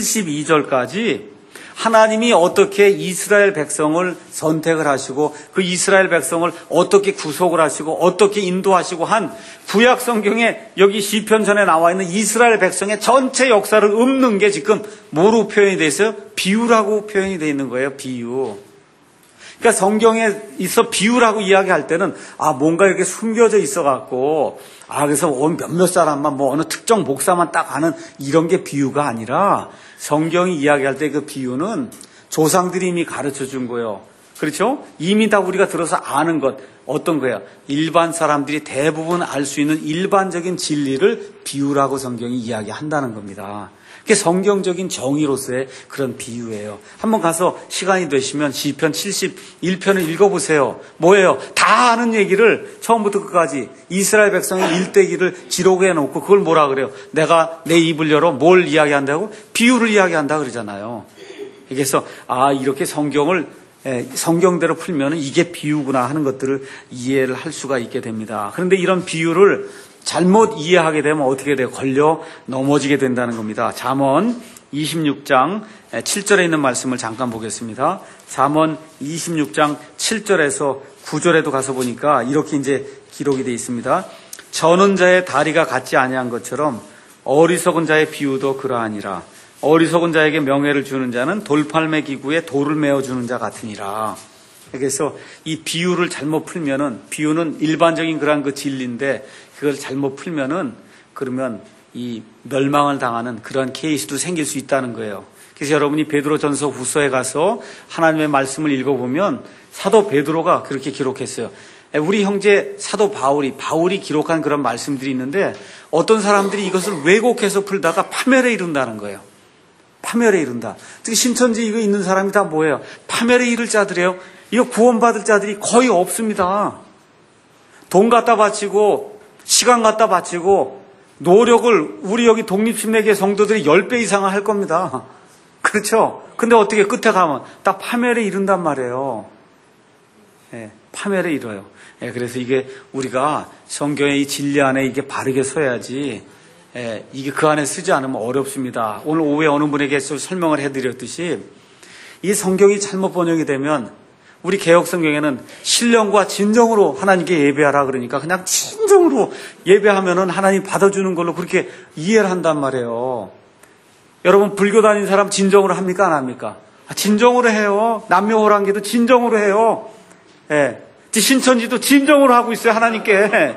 72절까지 하나님이 어떻게 이스라엘 백성을 선택을 하시고 그 이스라엘 백성을 어떻게 구속을 하시고 어떻게 인도하시고 한 구약 성경에 여기 시편 전에 나와 있는 이스라엘 백성의 전체 역사를 읊는 게 지금 뭐로 표현이 되어 있어요? 비유라고 표현이 되어 있는 거예요. 비유. 그러니까 성경에 있어 비유라고 이야기할 때는 뭔가 이렇게 숨겨져 있어 갖고 그래서 몇몇 사람만 어느 특정 목사만 딱 아는 이런 게 비유가 아니라 성경이 이야기할 때 그 비유는 조상들이 이미 가르쳐 준 거예요. 그렇죠? 이미 다 우리가 들어서 아는 것 어떤 거예요? 일반 사람들이 대부분 알 수 있는 일반적인 진리를 비유라고 성경이 이야기한다는 겁니다. 그게 성경적인 정의로서의 그런 비유예요. 한번 가서 시간이 되시면 시편 71편을 읽어보세요. 뭐예요? 다 아는 얘기를 처음부터 끝까지 이스라엘 백성의 일대기를 기록해 놓고 그걸 뭐라 그래요? 내가 내 입을 열어 뭘 이야기한다고? 비유를 이야기한다 그러잖아요. 그래서 이렇게 성경대로 풀면 이게 비유구나 하는 것들을 이해를 할 수가 있게 됩니다. 그런데 이런 비유를 잘못 이해하게 되면 어떻게 돼요? 걸려 넘어지게 된다는 겁니다. 잠언 26장 7절에 있는 말씀을 잠깐 보겠습니다. 잠언 26장 7절에서 9절에도 가서 보니까 이렇게 이제 기록이 되어 있습니다. 저는 자의 다리가 같지 아니한 것처럼 어리석은 자의 비유도 그러하니라. 어리석은 자에게 명예를 주는 자는 돌팔매 기구에 돌을 메어주는 자 같으니라. 그래서 이 비유를 잘못 풀면은, 비유는 일반적인 그런 그 진리인데 그걸 잘못 풀면은 그러면 이 멸망을 당하는 그런 케이스도 생길 수 있다는 거예요. 그래서 여러분이 베드로전서 후서에 가서 하나님의 말씀을 읽어보면 사도 베드로가 그렇게 기록했어요. 우리 형제 사도 바울이 기록한 그런 말씀들이 있는데 어떤 사람들이 이것을 왜곡해서 풀다가 파멸에 이른다는 거예요. 파멸에 이른다. 특히 신천지 이거 있는 사람이 다 뭐예요? 파멸에 이를 자들이에요. 이거 구원받을 자들이 거의 없습니다. 돈 갖다 바치고 시간 갖다 바치고 노력을 우리 여기 독립신내계 성도들이 10배 이상을 할 겁니다. 그렇죠? 근데 어떻게 끝에 가면 딱 파멸에 이른단 말이에요. 파멸에 이뤄요. 그래서 이게 우리가 성경의 이 진리 안에 이게 바르게 서야지 이게 그 안에 쓰지 않으면 어렵습니다. 오늘 오후에 어느 분에게 설명을 해드렸듯이 이 성경이 잘못 번역이 되면 우리 개혁 성경에는 신령과 진정으로 하나님께 예배하라 그러니까 그냥 진정으로 예배하면은 하나님 받아주는 걸로 그렇게 이해를 한단 말이에요. 여러분 불교 다니는 사람 진정으로 합니까? 안 합니까? 진정으로 해요. 남묘호랑기도 진정으로 해요. 신천지도 진정으로 하고 있어요. 하나님께.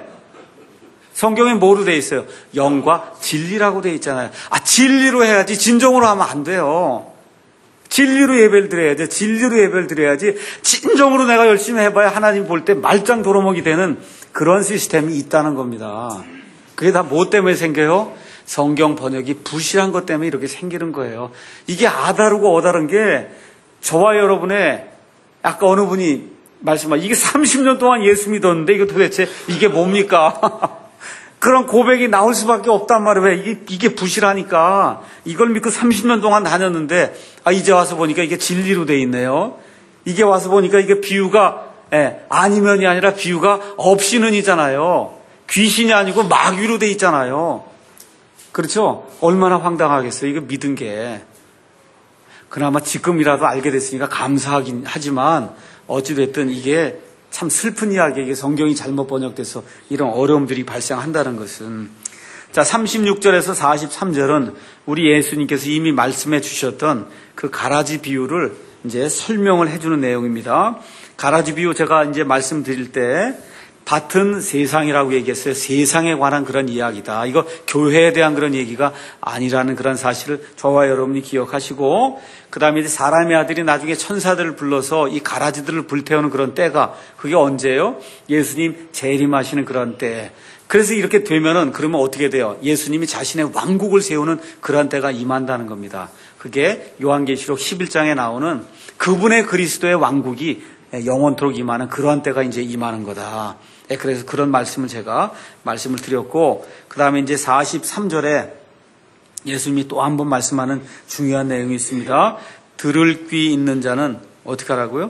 성경에 뭐로 돼 있어요? 영과 진리라고 돼 있잖아요. 진리로 해야지 진정으로 하면 안 돼요. 진리로 예배를 드려야지. 진리로 예배를 드려야지. 진정으로 내가 열심히 해봐야 하나님 볼 때 말짱 도루묵이 되는 그런 시스템이 있다는 겁니다. 그게 다 뭐 때문에 생겨요? 성경 번역이 부실한 것 때문에 이렇게 생기는 거예요. 이게 아다르고 어다른 게 저와 여러분의 아까 어느 분이 말씀하신 이게 30년 동안 예수 믿었는데 이거 도대체 이게 뭡니까? 그런 고백이 나올 수밖에 없단 말이에요. 왜? 이게 부실하니까. 이걸 믿고 30년 동안 다녔는데, 이제 와서 보니까 이게 진리로 돼 있네요. 이게 와서 보니까 이게 비유가, 아니면이 아니라 비유가 없이는이잖아요. 귀신이 아니고 마귀로 돼 있잖아요. 그렇죠? 얼마나 황당하겠어요. 이거 믿은 게. 그나마 지금이라도 알게 됐으니까 감사하긴 하지만, 어찌됐든 이게 참 슬픈 이야기에 이게 성경이 잘못 번역돼서 이런 어려움들이 발생한다는 것은. 자, 36절에서 43절은 우리 예수님께서 이미 말씀해 주셨던 그 가라지 비유를 이제 설명을 해주는 내용입니다. 가라지 비유 제가 이제 말씀드릴 때 밭은 세상이라고 얘기했어요. 세상에 관한 그런 이야기다. 이거 교회에 대한 그런 얘기가 아니라는 그런 사실을 저와 여러분이 기억하시고, 그 다음에 이제 사람의 아들이 나중에 천사들을 불러서 이 가라지들을 불태우는 그런 때가 그게 언제예요? 예수님 재림하시는 그런 때. 그래서 이렇게 되면은 그러면 어떻게 돼요? 예수님이 자신의 왕국을 세우는 그런 때가 임한다는 겁니다. 그게 요한계시록 11장에 나오는 그분의 그리스도의 왕국이 영원토록 임하는 그러한 때가 이제 임하는 거다. 그래서 그런 말씀을 제가 말씀을 드렸고, 그 다음에 이제 43절에 예수님이 또 한 번 말씀하는 중요한 내용이 있습니다. 들을 귀 있는 자는 어떻게 하라고요?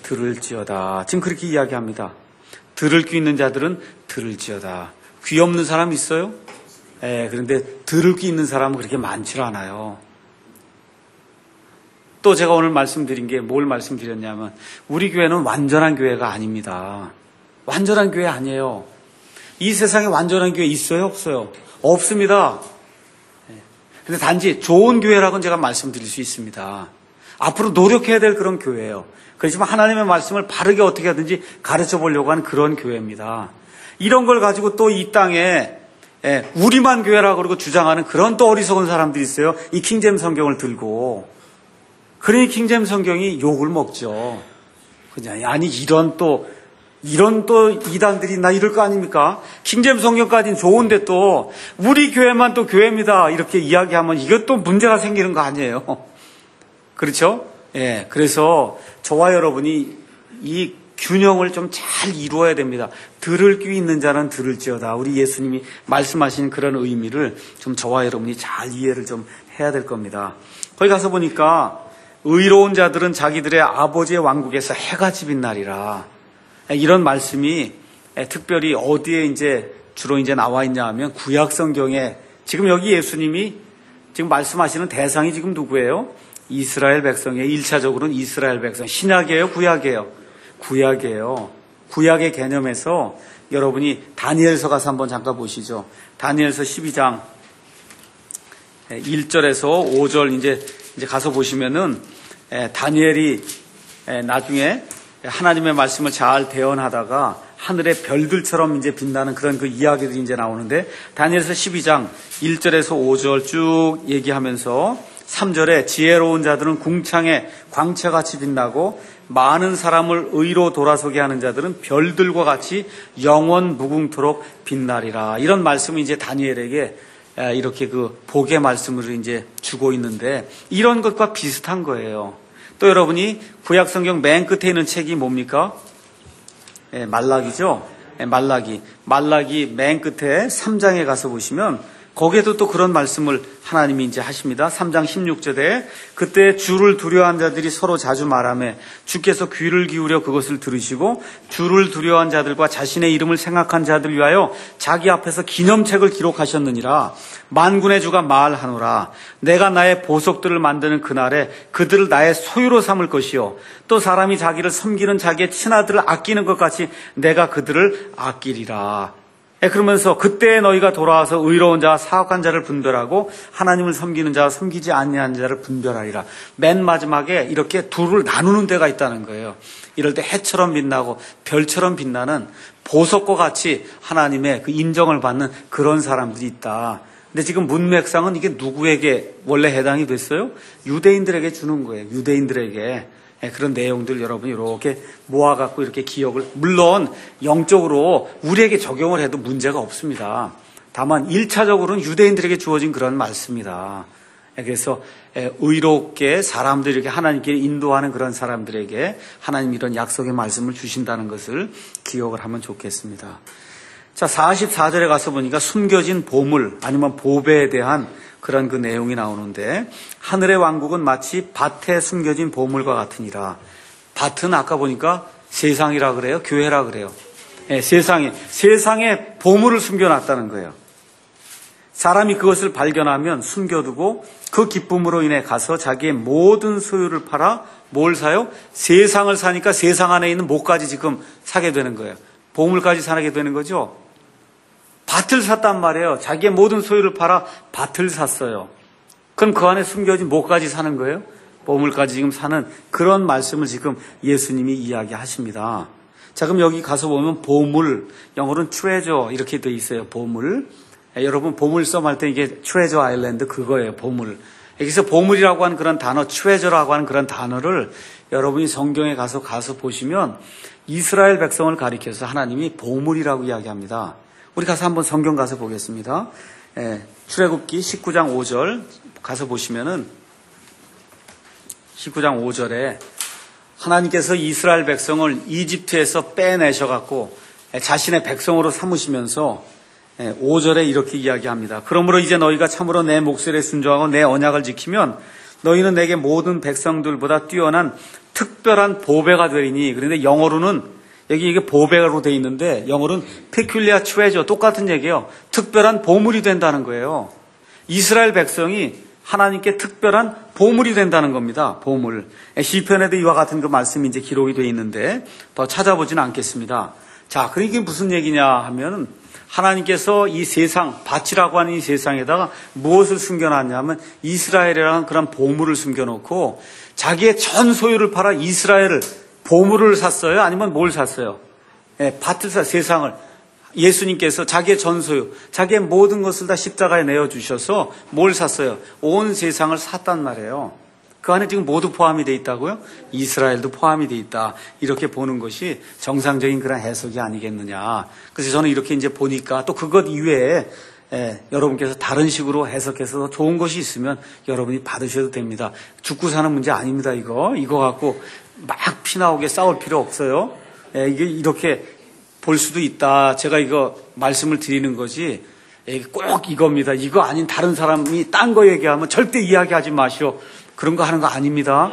들을지어다. 지금 그렇게 이야기합니다. 들을 귀 있는 자들은 들을지어다. 귀 없는 사람 있어요? 그런데 들을 귀 있는 사람은 그렇게 많지 않아요. 또 제가 오늘 말씀드린 게 뭘 말씀드렸냐면 우리 교회는 완전한 교회가 아닙니다. 완전한 교회 아니에요. 이 세상에 완전한 교회 있어요? 없어요? 없습니다. 근데 단지 좋은 교회라고는 제가 말씀드릴 수 있습니다. 앞으로 노력해야 될 그런 교회예요. 그렇지만 하나님의 말씀을 바르게 어떻게 하든지 가르쳐 보려고 하는 그런 교회입니다. 이런 걸 가지고 또 이 땅에 우리만 교회라고 그러고 주장하는 그런 또 어리석은 사람들이 있어요. 이 킹제임스 성경을 들고. 그러니 킹제임스 성경이 욕을 먹죠. 그냥 아니 이런 또 이단들이 있나 이럴 거 아닙니까? 킹제임스 성경까지는 좋은데 또 우리 교회만 또 교회입니다. 이렇게 이야기하면 이것도 문제가 생기는 거 아니에요? 그렇죠? 그래서 저와 여러분이 이 균형을 좀 잘 이루어야 됩니다. 들을 귀 있는 자는 들을지어다. 우리 예수님이 말씀하신 그런 의미를 좀 저와 여러분이 잘 이해를 좀 해야 될 겁니다. 거기 가서 보니까 의로운 자들은 자기들의 아버지의 왕국에서 해가 집인 날이라. 이런 말씀이 특별히 어디에 이제 주로 이제 나와 있냐 하면 구약 성경에 지금 여기 예수님이 지금 말씀하시는 대상이 지금 누구예요? 이스라엘 백성이에요. 1차적으로는 이스라엘 백성. 신약이에요? 구약이에요? 구약이에요. 구약의 개념에서 여러분이 다니엘서 가서 한번 잠깐 보시죠. 다니엘서 12장 1절에서 5절 이제 가서 보시면은 다니엘이 나중에 하나님의 말씀을 잘 대언하다가 하늘의 별들처럼 이제 빛나는 그런 그 이야기들이 이제 나오는데 다니엘서 12장 1절에서 5절 쭉 얘기하면서 3절에 지혜로운 자들은 궁창에 광채같이 빛나고 많은 사람을 의로 돌아서게 하는 자들은 별들과 같이 영원 무궁토록 빛나리라. 이런 말씀을 이제 다니엘에게 이렇게 그 복의 말씀을 이제 주고 있는데 이런 것과 비슷한 거예요. 또 여러분이 구약 성경 맨 끝에 있는 책이 뭡니까? 말라기죠. 말라기 맨 끝에 3장에 가서 보시면 거기에도 또 그런 말씀을 하나님이 이제 하십니다. 3장 16절에 그때 주를 두려워한 자들이 서로 자주 말하며 주께서 귀를 기울여 그것을 들으시고 주를 두려워한 자들과 자신의 이름을 생각한 자들 위하여 자기 앞에서 기념책을 기록하셨느니라. 만군의 주가 말하노라. 내가 나의 보석들을 만드는 그날에 그들을 나의 소유로 삼을 것이요 또 사람이 자기를 섬기는 자기의 친아들을 아끼는 것 같이 내가 그들을 아끼리라. 그러면서 그때 너희가 돌아와서 의로운 자와 사악한 자를 분별하고 하나님을 섬기는 자와 섬기지 아니하는 자를 분별하리라. 맨 마지막에 이렇게 둘을 나누는 데가 있다는 거예요. 이럴 때 해처럼 빛나고 별처럼 빛나는 보석과 같이 하나님의 그 인정을 받는 그런 사람들이 있다. 근데 지금 문맥상은 이게 누구에게 원래 해당이 됐어요? 유대인들에게 주는 거예요. 유대인들에게. 그런 내용들 여러분이 이렇게 모아갖고 이렇게 기억을, 물론 영적으로 우리에게 적용을 해도 문제가 없습니다. 다만 1차적으로는 유대인들에게 주어진 그런 말씀이다. 그래서 의롭게 사람들이 이렇게 하나님께 인도하는 그런 사람들에게 하나님이 이런 약속의 말씀을 주신다는 것을 기억을 하면 좋겠습니다. 자, 44절에 가서 보니까 숨겨진 보물 아니면 보배에 대한 그런 그 내용이 나오는데 하늘의 왕국은 마치 밭에 숨겨진 보물과 같으니라. 밭은 아까 보니까 세상이라 그래요? 교회라 그래요? 세상에 보물을 숨겨놨다는 거예요. 사람이 그것을 발견하면 숨겨두고 그 기쁨으로 인해 가서 자기의 모든 소유를 팔아 뭘 사요? 세상을 사니까 세상 안에 있는 뭐까지 지금 사게 되는 거예요. 보물까지 사게 되는 거죠. 밭을 샀단 말이에요. 자기의 모든 소유를 팔아 밭을 샀어요. 그럼 그 안에 숨겨진 뭐까지 사는 거예요? 보물까지 지금 사는 그런 말씀을 지금 예수님이 이야기하십니다. 자, 그럼 여기 가서 보면 보물, 영어로는 treasure 이렇게 돼 있어요. 보물. 여러분 보물섬 할 때 이게 treasure island 그거예요. 보물. 여기서 보물이라고 하는 그런 단어, treasure라고 하는 그런 단어를 여러분이 성경에 가서 보시면 이스라엘 백성을 가리켜서 하나님이 보물이라고 이야기합니다. 우리 가서 한번 성경 가서 보겠습니다. 출애굽기 19장 5절 가서 보시면은 19장 5절에 하나님께서 이스라엘 백성을 이집트에서 빼내셔갖고 자신의 백성으로 삼으시면서 5절에 이렇게 이야기합니다. 그러므로 이제 너희가 참으로 내 목소리에 순종하고 내 언약을 지키면 너희는 내게 모든 백성들보다 뛰어난 특별한 보배가 되리니. 그런데 영어로는 여기 이게 보배로 돼 있는데 영어로는 peculiar treasure, 똑같은 얘기예요. 특별한 보물이 된다는 거예요. 이스라엘 백성이 하나님께 특별한 보물이 된다는 겁니다. 보물. 시편에도 이와 같은 그 말씀이 이제 기록이 되어 있는데 더 찾아보지는 않겠습니다. 자, 그럼 이게 무슨 얘기냐 하면 하나님께서 이 세상, 밭이라고 하는 이 세상에다가 무엇을 숨겨놨냐면 이스라엘이라는 그런 보물을 숨겨놓고 자기의 전 소유를 팔아 이스라엘을 보물을 샀어요? 아니면 뭘 샀어요? 밭을 세상을. 예수님께서 자기의 전소유, 자기의 모든 것을 다 십자가에 내어주셔서 뭘 샀어요? 온 세상을 샀단 말이에요. 그 안에 지금 모두 포함이 되어 있다고요? 이스라엘도 포함이 되어 있다. 이렇게 보는 것이 정상적인 그런 해석이 아니겠느냐. 그래서 저는 이렇게 이제 보니까 또 그것 이외에 여러분께서 다른 식으로 해석해서 더 좋은 것이 있으면 여러분이 받으셔도 됩니다. 죽고 사는 문제 아닙니다, 이거. 이거 갖고 막 피나오게 싸울 필요 없어요. 이게 이렇게 볼 수도 있다. 제가 이거 말씀을 드리는 거지. 꼭 이겁니다. 이거 아닌 다른 사람이 딴 거 얘기하면 절대 이야기하지 마시오. 그런 거 하는 거 아닙니다.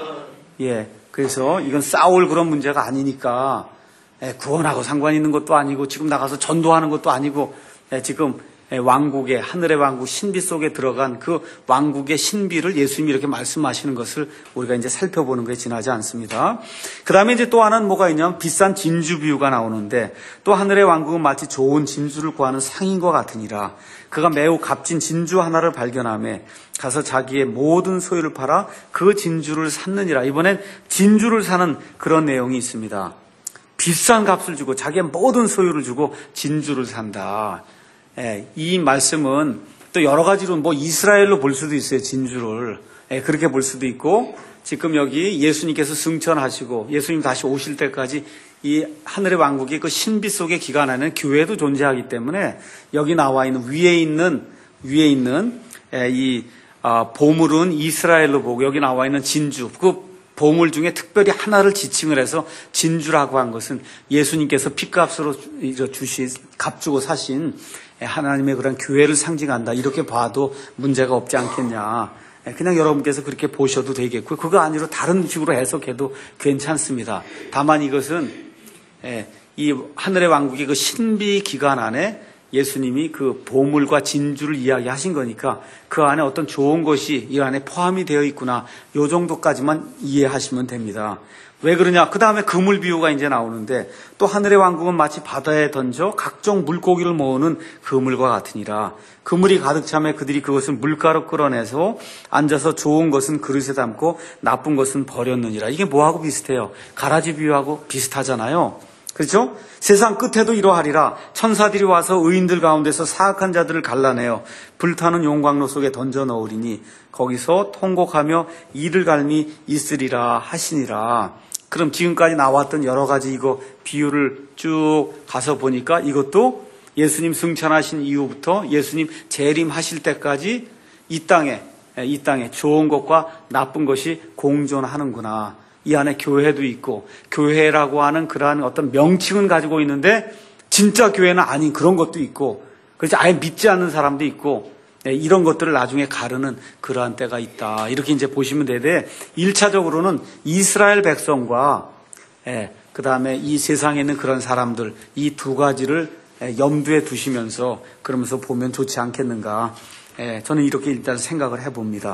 그래서 이건 싸울 그런 문제가 아니니까 구원하고 상관 있는 것도 아니고 지금 나가서 전도하는 것도 아니고 지금 왕국의 하늘의 왕국 신비 속에 들어간 그 왕국의 신비를 예수님이 이렇게 말씀하시는 것을 우리가 이제 살펴보는 것에 지나지 않습니다. 그 다음에 이제 또 하나는 뭐가 있냐면 비싼 진주 비유가 나오는데 또 하늘의 왕국은 마치 좋은 진주를 구하는 상인과 같으니라. 그가 매우 값진 진주 하나를 발견하며 가서 자기의 모든 소유를 팔아 그 진주를 샀느니라. 이번엔 진주를 사는 그런 내용이 있습니다. 비싼 값을 주고 자기의 모든 소유를 주고 진주를 산다. 이 말씀은 또 여러 가지로 뭐 이스라엘로 볼 수도 있어요. 진주를. 그렇게 볼 수도 있고 지금 여기 예수님께서 승천하시고 예수님 다시 오실 때까지 이 하늘의 왕국이 그 신비 속의 기간 안에는 교회도 존재하기 때문에 여기 나와 있는 위에 있는 이 보물은 이스라엘로 보고 여기 나와 있는 진주 그 보물 중에 특별히 하나를 지칭을 해서 진주라고 한 것은 예수님께서 핏값으로 주신 값 주고 사신 하나님의 그런 교회를 상징한다. 이렇게 봐도 문제가 없지 않겠냐. 그냥 여러분께서 그렇게 보셔도 되겠고요. 그거 아니로 다른 식으로 해석해도 괜찮습니다. 다만 이것은 이 하늘의 왕국의 그 신비 기간 안에 예수님이 그 보물과 진주를 이야기하신 거니까 그 안에 어떤 좋은 것이 이 안에 포함이 되어 있구나. 요 정도까지만 이해하시면 됩니다. 왜 그러냐? 그 다음에 그물 비유가 이제 나오는데 또 하늘의 왕국은 마치 바다에 던져 각종 물고기를 모으는 그물과 같으니라. 그물이 가득 차매 그들이 그것을 물가로 끌어내서 앉아서 좋은 것은 그릇에 담고 나쁜 것은 버렸느니라. 이게 뭐하고 비슷해요? 가라지 비유하고 비슷하잖아요. 그렇죠? 세상 끝에도 이러하리라. 천사들이 와서 의인들 가운데서 사악한 자들을 갈라내어 불타는 용광로 속에 던져 넣으리니 거기서 통곡하며 이를 갈미 있으리라 하시니라. 그럼 지금까지 나왔던 여러 가지 이거 비유를 쭉 가서 보니까 이것도 예수님 승천하신 이후부터 예수님 재림하실 때까지 이 땅에 좋은 것과 나쁜 것이 공존하는구나. 이 안에 교회도 있고 교회라고 하는 그러한 어떤 명칭은 가지고 있는데 진짜 교회는 아닌 그런 것도 있고 그래서 아예 믿지 않는 사람도 있고 이런 것들을 나중에 가르는 그러한 때가 있다. 이렇게 이제 보시면 되는데 1차적으로는 이스라엘 백성과 그 다음에 이 세상에 있는 그런 사람들 이 두 가지를 염두에 두시면서 그러면서 보면 좋지 않겠는가. 저는 이렇게 일단 생각을 해봅니다.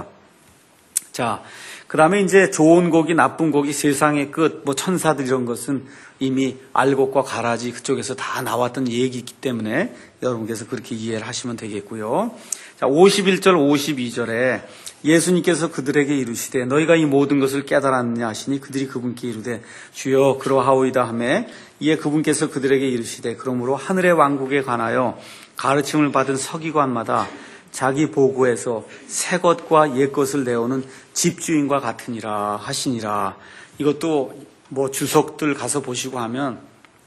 자, 그 다음에 이제 좋은 고기, 나쁜 고기, 세상의 끝, 뭐 천사들 이런 것은 이미 알곡과 가라지 그쪽에서 다 나왔던 얘기이기 때문에 여러분께서 그렇게 이해를 하시면 되겠고요. 자, 51절, 52절에 예수님께서 그들에게 이르시되 너희가 이 모든 것을 깨달았느냐 하시니 그들이 그분께 이르되 주여 그러하오이다 하며 이에 그분께서 그들에게 이르시되 그러므로 하늘의 왕국에 관하여 가르침을 받은 서기관마다 자기 보고에서 새 것과 옛 것을 내오는 집주인과 같으니라 하시니라. 이것도 뭐 주석들 가서 보시고 하면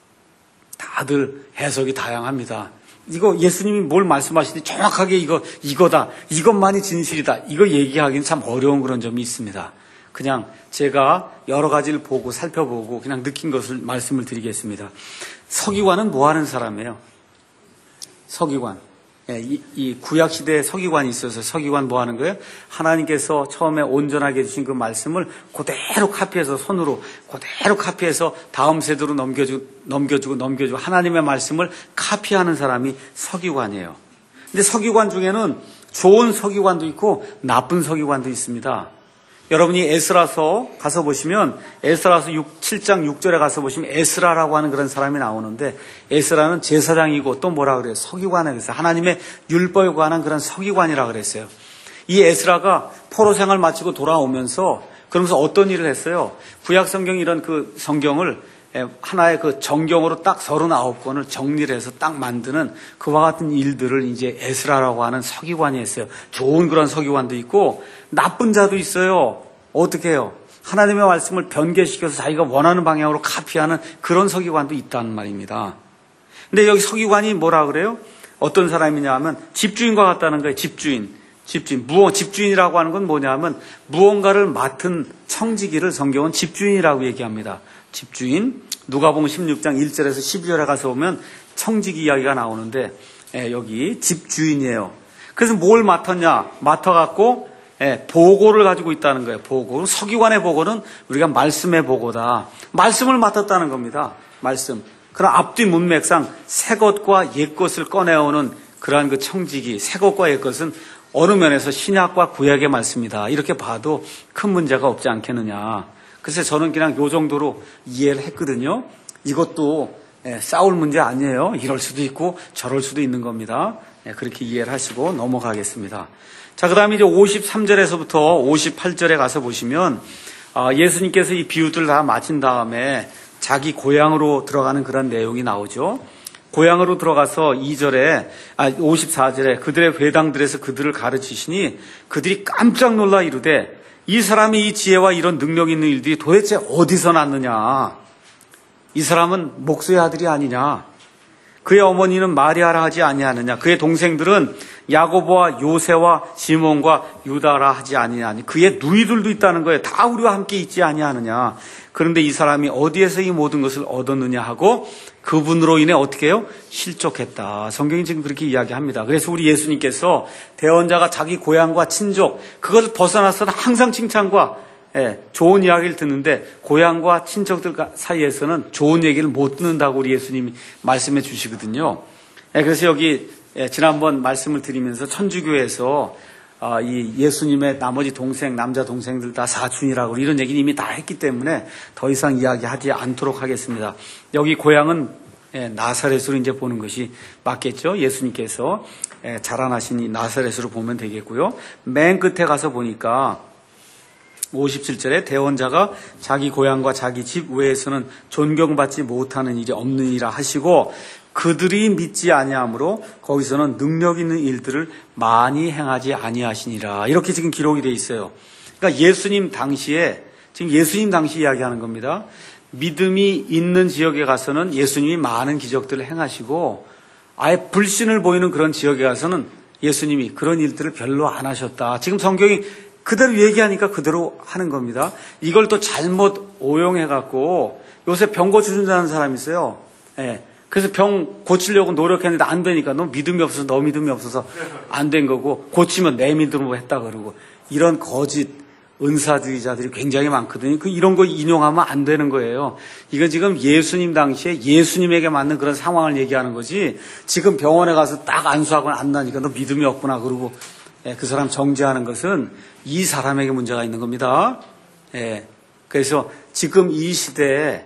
다들 해석이 다양합니다. 이거 예수님이 뭘 말씀하시는지 정확하게 이거다. 이것만이 진실이다. 이거 얘기하기는 참 어려운 그런 점이 있습니다. 그냥 제가 여러 가지를 보고 살펴보고 그냥 느낀 것을 말씀을 드리겠습니다. 서기관은 뭐 하는 사람이에요? 서기관. 이 구약 시대에 서기관이 있어서 서기관 뭐 하는 거예요? 하나님께서 처음에 온전하게 해주신 그 말씀을 그대로 카피해서 손으로 그대로 카피해서 다음 세대로 넘겨주고 하나님의 말씀을 카피하는 사람이 서기관이에요. 근데 서기관 중에는 좋은 서기관도 있고 나쁜 서기관도 있습니다. 여러분이 에스라서 가서 보시면 에스라서 7장 6절에 가서 보시면 에스라라고 하는 그런 사람이 나오는데 에스라는 제사장이고 또 뭐라 그래요? 서기관이라고 그랬어요. 하나님의 율법에 관한 그런 서기관이라고 그랬어요. 이 에스라가 포로 생활 마치고 돌아오면서 그러면서 어떤 일을 했어요? 구약 성경 이런 그 성경을 하나의 그 정경으로 딱 39권을 정리를 해서 딱 만드는 그와 같은 일들을 이제 에스라라고 하는 서기관이 했어요. 좋은 그런 서기관도 있고 나쁜 자도 있어요. 어떻게 해요? 하나님의 말씀을 변개시켜서 자기가 원하는 방향으로 카피하는 그런 서기관도 있다는 말입니다. 근데 여기 서기관이 뭐라 그래요? 어떤 사람이냐 하면 집주인과 같다는 거예요. 집주인이라고 하는 건 뭐냐면 무언가를 맡은 청지기를 성경은 집주인이라고 얘기합니다. 집주인, 누가복음 16장 1절에서 12절에 가서 보면 청지기 이야기가 나오는데 여기 집주인이에요. 그래서 뭘 맡아갖고 보고를 가지고 있다는 거예요. 보고. 서기관의 보고는 우리가 말씀의 보고다. 말씀을 맡았다는 겁니다. 말씀. 그런 앞뒤 문맥상 새 것과 옛 것을 꺼내오는 그러한 그 청지기, 새 것과 옛 것은 어느 면에서 신약과 구약의 말씀이다. 이렇게 봐도 큰 문제가 없지 않겠느냐. 그래서 저는 그냥 요 정도로 이해를 했거든요. 이것도 싸울 문제 아니에요. 이럴 수도 있고 저럴 수도 있는 겁니다. 그렇게 이해를 하시고 넘어가겠습니다. 자, 그 다음에 이제 53절에서부터 58절에 가서 보시면 예수님께서 이 비유들 다 마친 다음에 자기 고향으로 들어가는 그런 내용이 나오죠. 고향으로 들어가서 54절에 그들의 회당들에서 그들을 가르치시니 그들이 깜짝 놀라 이르되 이 사람이 이 지혜와 이런 능력 있는 일들이 도대체 어디서 났느냐? 이 사람은 목수의 아들이 아니냐? 그의 어머니는 마리아라 하지 아니하느냐? 그의 동생들은 야고보와 요새와 시몬과 유다라 하지 아니하니? 그의 누이들도 있다는 거예요. 다 우리와 함께 있지 아니하느냐? 그런데 이 사람이 어디에서 이 모든 것을 얻었느냐 하고 그분으로 인해 어떻게 해요? 실족했다. 성경이 지금 그렇게 이야기합니다. 그래서 우리 예수님께서 대언자가 자기 고향과 친족 그것을 벗어나서는 항상 칭찬과 좋은 이야기를 듣는데 고향과 친척들 사이에서는 좋은 얘기를 못 듣는다고 우리 예수님이 말씀해 주시거든요. 그래서 여기 지난번 말씀을 드리면서 천주교에서 이 예수님의 나머지 남자 동생들 다 사촌이라고 이런 얘기는 이미 다 했기 때문에 더 이상 이야기하지 않도록 하겠습니다. 여기 고향은 나사렛으로 이제 보는 것이 맞겠죠. 예수님께서 자라나신 이 나사렛으로 보면 되겠고요. 맨 끝에 가서 보니까 57절에 대언자가 자기 고향과 자기 집 외에서는 존경받지 못하는 일이 없느니라 하시고 그들이 믿지 아니하므로 거기서는 능력 있는 일들을 많이 행하지 아니하시니라. 이렇게 지금 기록이 돼 있어요. 그러니까 예수님 당시에 지금 예수님 당시 이야기하는 겁니다. 믿음이 있는 지역에 가서는 예수님이 많은 기적들을 행하시고 아예 불신을 보이는 그런 지역에 가서는 예수님이 그런 일들을 별로 안 하셨다. 지금 성경이 그대로 얘기하니까 그대로 하는 겁니다. 이걸 또 잘못 오용해갖고 요새 병 고쳐준다는 사람이 있어요. 그래서 병 고치려고 노력했는데 안 되니까 너 믿음이 없어서 안 된 거고 고치면 내 믿음으로 했다 그러고 이런 거짓 은사주의자들이 굉장히 많거든요. 이런 거 인용하면 안 되는 거예요. 이건 지금 예수님 당시에 예수님에게 맞는 그런 상황을 얘기하는 거지 지금 병원에 가서 딱 안수하고 안 나니까 너 믿음이 없구나 그러고 그 사람 정죄하는 것은 이 사람에게 문제가 있는 겁니다. 그래서 지금 이 시대에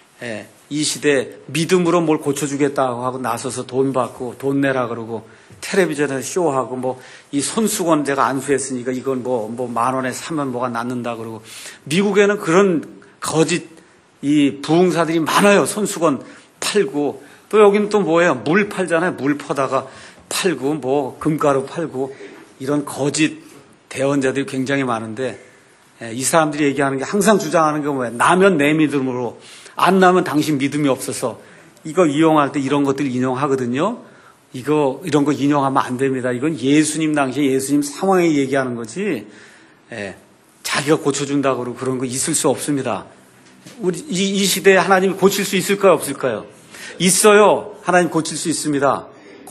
믿음으로 뭘 고쳐주겠다고 하고 나서서 돈 받고 돈 내라 그러고 텔레비전에서 쇼하고 뭐 이 손수건 제가 안수했으니까 이건 뭐 10,000원에 사면 뭐가 낫는다 그러고 미국에는 그런 거짓 이 부흥사들이 많아요. 손수건 팔고 또 여기는 또 뭐예요? 물 팔잖아요. 물 퍼다가 팔고 뭐 금가루 팔고 이런 거짓 대언자들이 굉장히 많은데 이 사람들이 얘기하는 게 항상 주장하는 게 뭐예요? 나면 내 믿음으로 안 나면 당신 믿음이 없어서 이거 이용할 때 이런 것들 인용하거든요. 이런 거 인용하면 안 됩니다. 이건 예수님 당시에 예수님 상황에 얘기하는 거지. 자기가 고쳐준다고 그러고 그런 거 있을 수 없습니다. 우리 이 시대에 하나님이 고칠 수 있을까요? 없을까요? 있어요. 하나님 고칠 수 있습니다.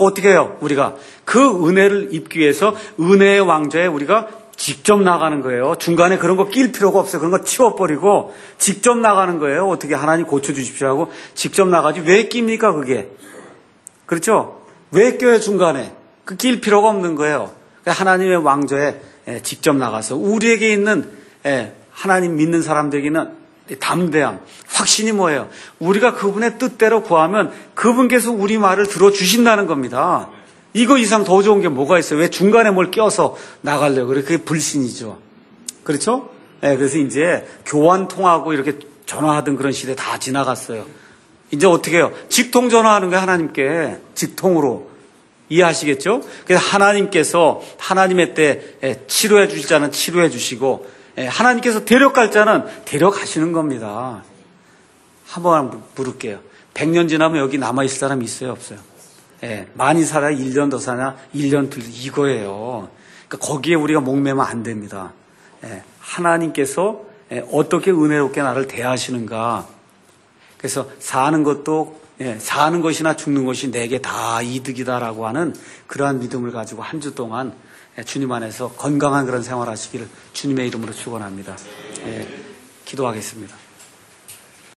어떻게 해요? 우리가 그 은혜를 입기 위해서 은혜의 왕좌에 우리가 직접 나가는 거예요. 중간에 그런 거 낄 필요가 없어요. 그런 거 치워버리고 직접 나가는 거예요. 어떻게 하나님 고쳐주십시오 하고 직접 나가지. 왜 낍니까 그게? 그렇죠? 왜 껴요 중간에? 그 낄 필요가 없는 거예요. 하나님의 왕좌에 직접 나가서 우리에게 있는 하나님 믿는 사람들에게는 담대함, 확신이 뭐예요? 우리가 그분의 뜻대로 구하면 그분께서 우리 말을 들어주신다는 겁니다. 이거 이상 더 좋은 게 뭐가 있어요? 왜 중간에 뭘 껴서 나가려고 그래? 그게 불신이죠. 그렇죠? 그래서 이제 교환 통하고 이렇게 전화하던 그런 시대 다 지나갔어요. 이제 어떻게 해요? 직통 전화하는 거예요, 하나님께. 직통으로. 이해하시겠죠? 그래서 하나님께서 하나님의 때 치료해 주실 자는 치료해 주시고 하나님께서 데려갈 자는 데려가시는 겁니다. 한번 물을게요. 100년 지나면 여기 남아있을 사람이 있어요, 없어요? 많이 살아야 1년 더 사냐, 1년 둘 이거예요. 그러니까 거기에 우리가 목매면 안 됩니다. 하나님께서 어떻게 은혜롭게 나를 대하시는가. 그래서 사는 것이나 죽는 것이 내게 다 이득이다라고 하는 그러한 믿음을 가지고 한 주 동안 주님 안에서 건강한 그런 생활하시기를 주님의 이름으로 축원합니다. 기도하겠습니다.